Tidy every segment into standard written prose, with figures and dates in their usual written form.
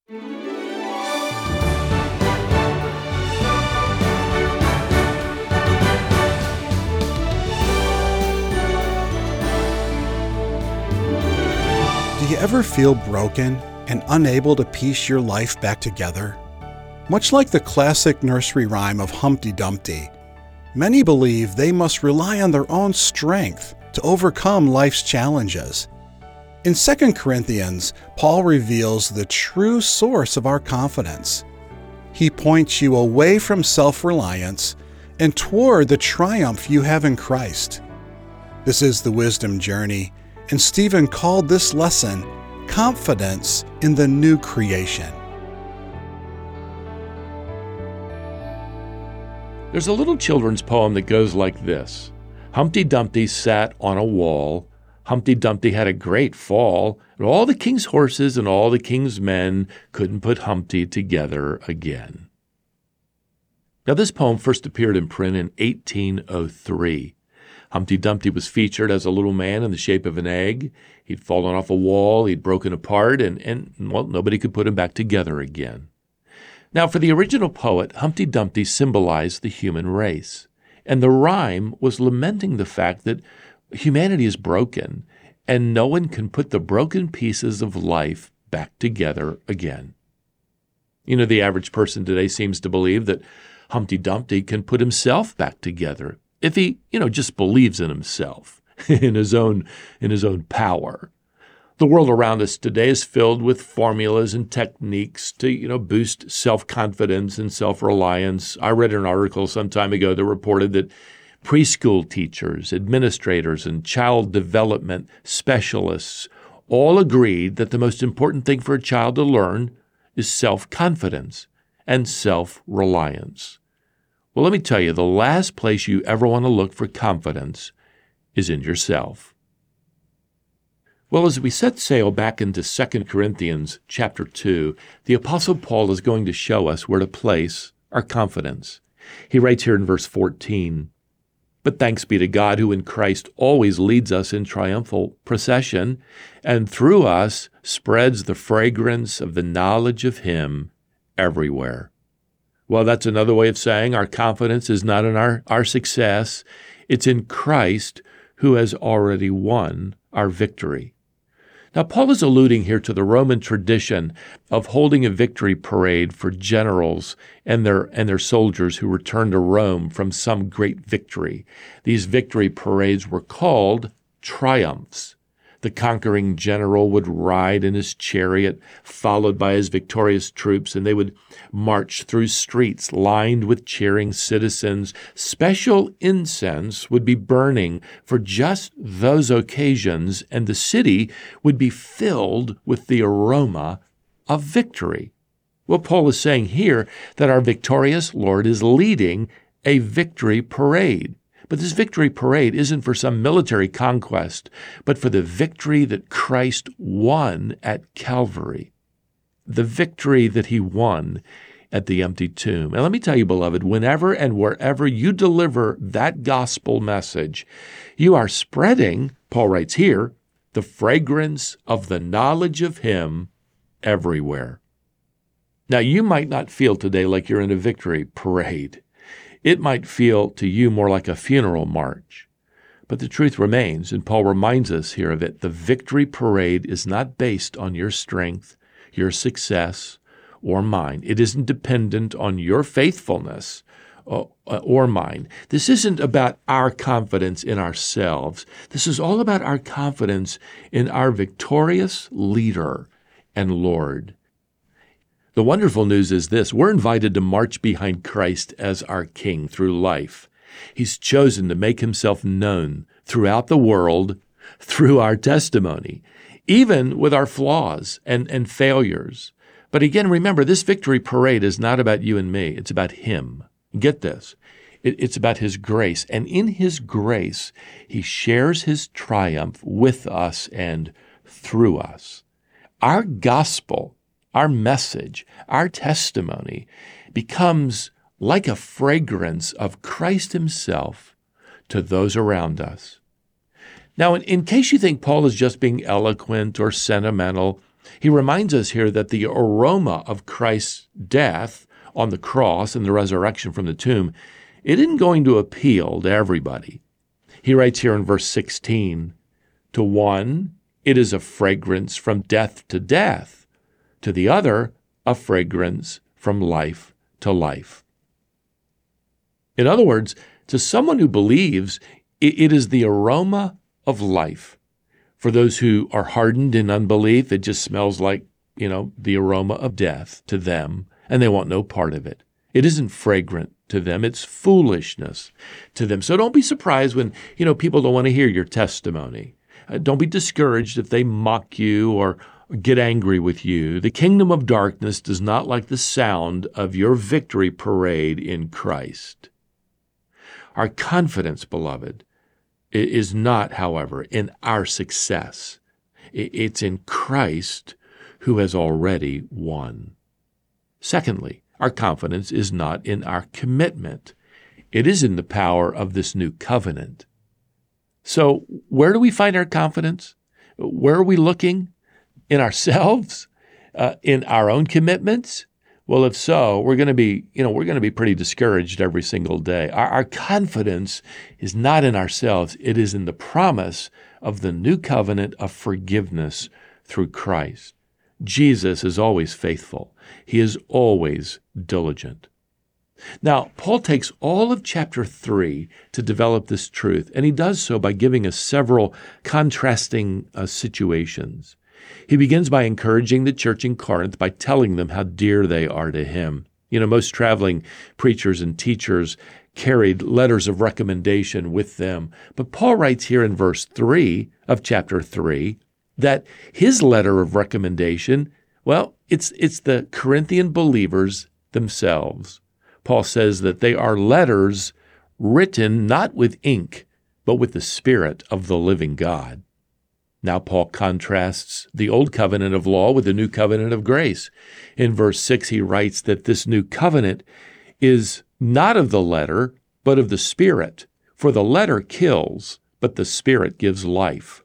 Do you ever feel broken and unable to piece your life back together? Much like the classic nursery rhyme of Humpty Dumpty, many believe they must rely on their own strength to overcome life's challenges. In 2 Corinthians, Paul reveals the true source of our confidence. He points you away from self-reliance and toward the triumph you have in Christ. This is the wisdom journey, and Stephen called this lesson confidence in the new creation. There's a little children's poem that goes like this. Humpty Dumpty sat on a wall. Humpty Dumpty had a great fall, and all the king's horses and all the king's men couldn't put Humpty together again. Now, this poem first appeared in print in 1803. Humpty Dumpty was featured as a little man in the shape of an egg. He'd fallen off a wall, he'd broken apart, and nobody could put him back together again. Now, for the original poet, Humpty Dumpty symbolized the human race, and the rhyme was lamenting the fact that humanity is broken, and no one can put the broken pieces of life back together again. You know, the average person today seems to believe that Humpty Dumpty can put himself back together if he, just believes in himself, in his own power. The world around us today is filled with formulas and techniques to, boost self-confidence and self-reliance. I read an article some time ago that reported that preschool teachers, administrators, and child development specialists all agreed that the most important thing for a child to learn is self-confidence and self-reliance. Well, let me tell you, the last place you ever want to look for confidence is in yourself. Well, as we set sail back into 2 Corinthians chapter 2, the Apostle Paul is going to show us where to place our confidence. He writes here in verse 14, "But thanks be to God who in Christ always leads us in triumphal procession, and through us spreads the fragrance of the knowledge of Him everywhere." Well, that's another way of saying our confidence is not in our success. It's in Christ who has already won our victory. Now, Paul is alluding here to the Roman tradition of holding a victory parade for generals and their soldiers who returned to Rome from some great victory. These victory parades were called triumphs. The conquering general would ride in his chariot, followed by his victorious troops, and they would march through streets lined with cheering citizens. Special incense would be burning for just those occasions, and the city would be filled with the aroma of victory. Well, Paul is saying here that our victorious Lord is leading a victory parade. But this victory parade isn't for some military conquest, but for the victory that Christ won at Calvary, the victory that He won at the empty tomb. And let me tell you, beloved, whenever and wherever you deliver that gospel message, you are spreading, Paul writes here, the fragrance of the knowledge of Him everywhere. Now, you might not feel today like you're in a victory parade. It might feel to you more like a funeral march. But the truth remains, and Paul reminds us here of it, the victory parade is not based on your strength, your success, or mine. It isn't dependent on your faithfulness or mine. This isn't about our confidence in ourselves. This is all about our confidence in our victorious leader and Lord. The wonderful news is this: we're invited to march behind Christ as our King through life. He's chosen to make Himself known throughout the world through our testimony, even with our flaws and failures. But again, remember, this victory parade is not about you and me. It's about Him. Get this. It's about His grace. And in His grace, He shares His triumph with us and through us. Our gospel, our message, our testimony becomes like a fragrance of Christ Himself to those around us. Now, in case you think Paul is just being eloquent or sentimental, He reminds us here that the aroma of Christ's death on the cross and the resurrection from the tomb, it isn't going to appeal to everybody. He writes here in verse 16, to one, it is a fragrance from death to death. To the other, a fragrance from life to life. In other words, to someone who believes, it is the aroma of life. For those who are hardened in unbelief, it just smells like, the aroma of death to them, and they want no part of it. It isn't fragrant to them. It's foolishness to them. So don't be surprised when, people don't want to hear your testimony. Don't be discouraged if they mock you or get angry with you. The kingdom of darkness does not like the sound of your victory parade in Christ. Our confidence, beloved, is not, however, in our success. It's in Christ who has already won. Secondly, our confidence is not in our commitment. It is in the power of this new covenant. So where do we find our confidence? Where are we looking? In ourselves? In our own commitments? Well, if so, we're going to be pretty discouraged every single day. Our confidence is not in ourselves. It is in the promise of the new covenant of forgiveness through Christ. Jesus is always faithful. He is always diligent. Now, Paul takes all of chapter 3 to develop this truth, and he does so by giving us several contrasting situations. He begins by encouraging the church in Corinth by telling them how dear they are to him. Most traveling preachers and teachers carried letters of recommendation with them. But Paul writes here in verse 3 of chapter 3 that his letter of recommendation, it's the Corinthian believers themselves. Paul says that they are letters written not with ink, but with the Spirit of the living God. Now Paul contrasts the old covenant of law with the new covenant of grace. In verse 6, he writes that this new covenant is not of the letter, but of the Spirit. For the letter kills, but the Spirit gives life.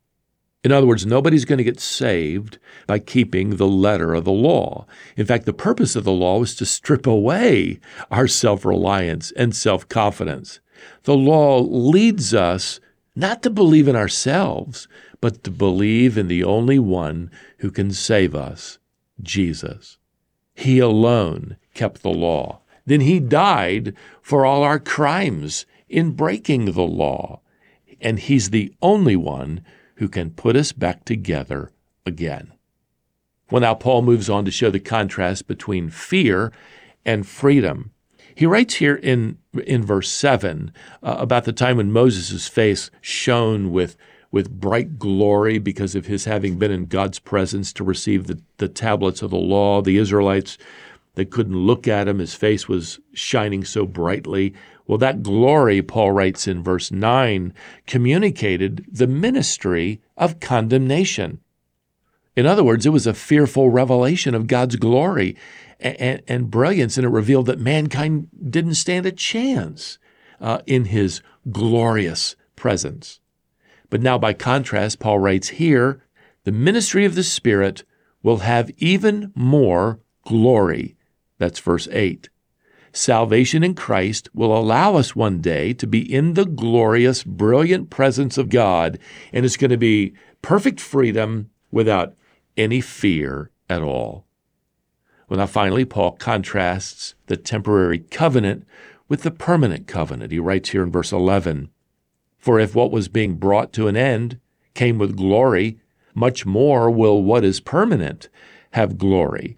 In other words, nobody's going to get saved by keeping the letter of the law. In fact, the purpose of the law was to strip away our self-reliance and self-confidence. The law leads us not to believe in ourselves, but to believe in the only one who can save us, Jesus. He alone kept the law. Then he died for all our crimes in breaking the law. And he's the only one who can put us back together again. Well, now Paul moves on to show the contrast between fear and freedom. He writes here in verse 7 about the time when Moses' face shone with bright glory because of his having been in God's presence to receive the tablets of the law. The Israelites, they couldn't look at him. His face was shining so brightly. Well, that glory, Paul writes in verse 9, communicated the ministry of condemnation. In other words, it was a fearful revelation of God's glory and brilliance, and it revealed that mankind didn't stand a chance in his glorious presence. But now, by contrast, Paul writes here, the ministry of the Spirit will have even more glory. That's verse 8. Salvation in Christ will allow us one day to be in the glorious, brilliant presence of God, and it's going to be perfect freedom without any fear at all. Well, now finally, Paul contrasts the temporary covenant with the permanent covenant. He writes here in verse 11, for if what was being brought to an end came with glory, much more will what is permanent have glory.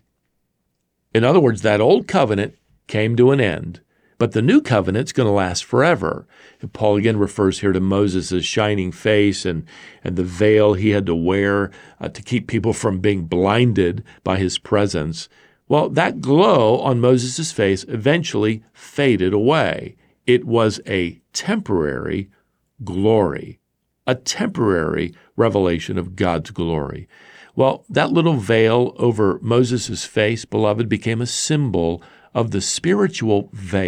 In other words, that old covenant came to an end, but the new covenant's going to last forever. And Paul again refers here to Moses' shining face and the veil he had to wear to keep people from being blinded by his presence. Well, that glow on Moses' face eventually faded away. It was a temporary glory, a temporary revelation of God's glory. Well, that little veil over Moses' face, beloved, became a symbol of the spiritual veil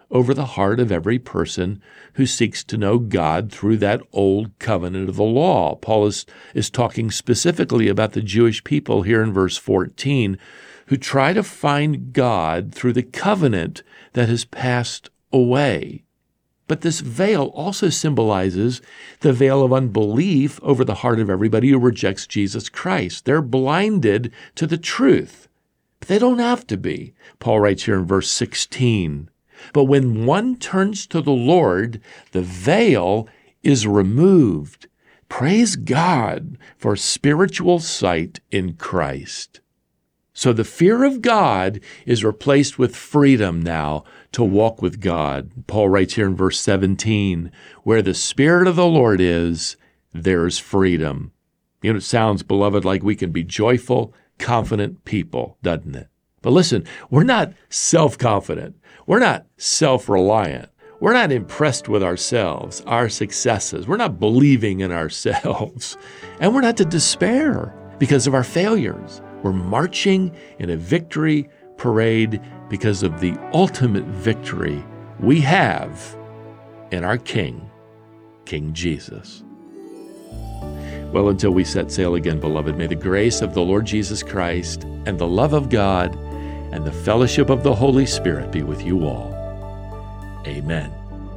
over the heart of every person who seeks to know God through that old covenant of the law. Paul is talking specifically about the Jewish people here in verse 14 who try to find God through the covenant that has passed away. But this veil also symbolizes the veil of unbelief over the heart of everybody who rejects Jesus Christ. They're blinded to the truth. But they don't have to be. Paul writes here in verse 16, "But when one turns to the Lord, the veil is removed. Praise God for spiritual sight in Christ." So the fear of God is replaced with freedom now to walk with God. Paul writes here in verse 17, "Where the Spirit of the Lord is, there is freedom." You know, it sounds, beloved, like we can be joyful, confident people, doesn't it? But listen, we're not self-confident. We're not self-reliant. We're not impressed with ourselves, our successes. We're not believing in ourselves. And we're not to despair because of our failures. We're marching in a victory parade because of the ultimate victory we have in our King, King Jesus. Well, until we set sail again, beloved, may the grace of the Lord Jesus Christ and the love of God and the fellowship of the Holy Spirit be with you all. Amen.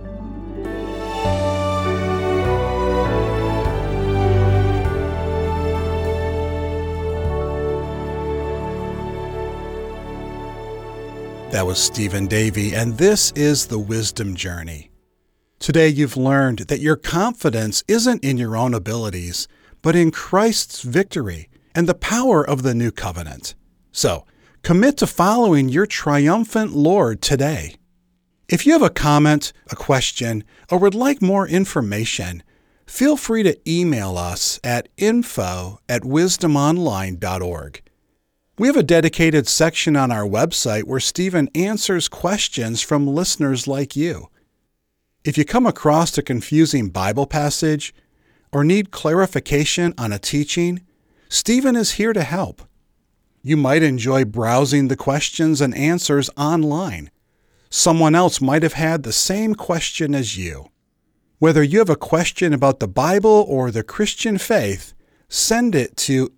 That was Stephen Davey, and this is the Wisdom Journey. Today you've learned that your confidence isn't in your own abilities, but in Christ's victory and the power of the new covenant. So, commit to following your triumphant Lord today. If you have a comment, a question, or would like more information, feel free to email us at info@wisdomonline.org. We have a dedicated section on our website where Stephen answers questions from listeners like you. If you come across a confusing Bible passage or need clarification on a teaching, Stephen is here to help. You might enjoy browsing the questions and answers online. Someone else might have had the same question as you. Whether you have a question about the Bible or the Christian faith, send it to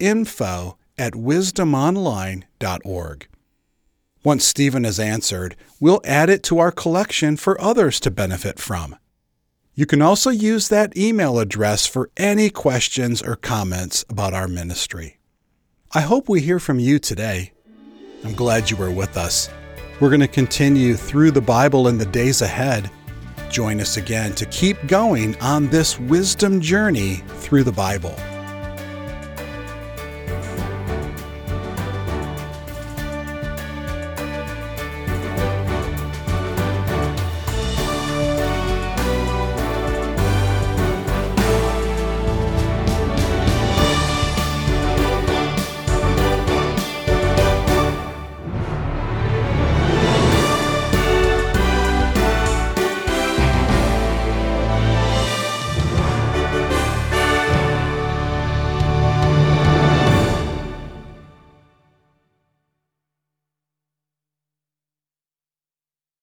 info@wisdomonline.org. Once Stephen has answered, we'll add it to our collection for others to benefit from. You can also use that email address for any questions or comments about our ministry. I hope we hear from you today. I'm glad you were with us. We're going to continue through the Bible in the days ahead. Join us again to keep going on this wisdom journey through the Bible.